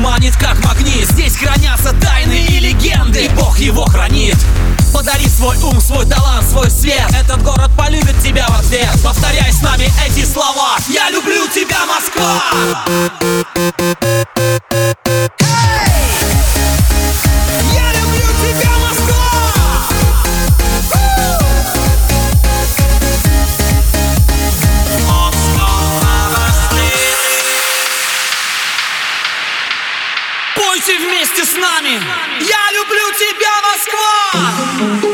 манит как магнит. Здесь хранятся тайны и легенды, и Бог его хранит. Подари свой ум, свой талант, свой свет. Этот город полюбит тебя в ответ. Повторяй с нами эти слова: я люблю тебя, Москва! Пойте вместе с нами: я люблю тебя, Москва!